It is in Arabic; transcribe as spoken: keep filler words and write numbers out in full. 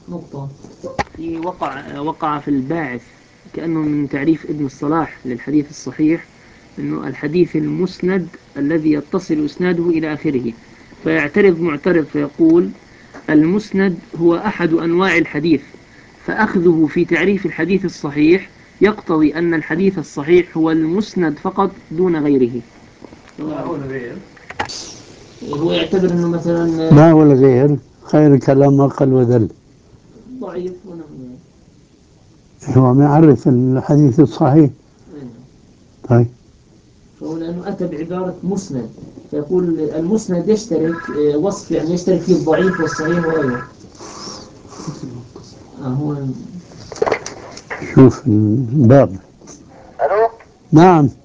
نقطة. في وقع وقع في الباعث كأنه من تعريف ابن الصلاح للحديث الصحيح أنه الحديث المسند الذي يتصل إسناده إلى آخره، فيعترض معترض فيقول المسند هو أحد أنواع الحديث، فأخذه في تعريف الحديث الصحيح يقتضي أن الحديث الصحيح هو المسند فقط دون غيره. هو يعتبر أنه مثلا ما هو الغير؟ خير الكلام ما قل وذل. ضعيف ونحو. هو ما يعرف الحديث الصحيح. طيب. فهو لأنه أتى بعبارة مسند، فيقول المسند يشترك آه، وصف، يعني يشترك فيه الضعيف والصحيح وغيره. آه هو شوف الباب. الو. نعم.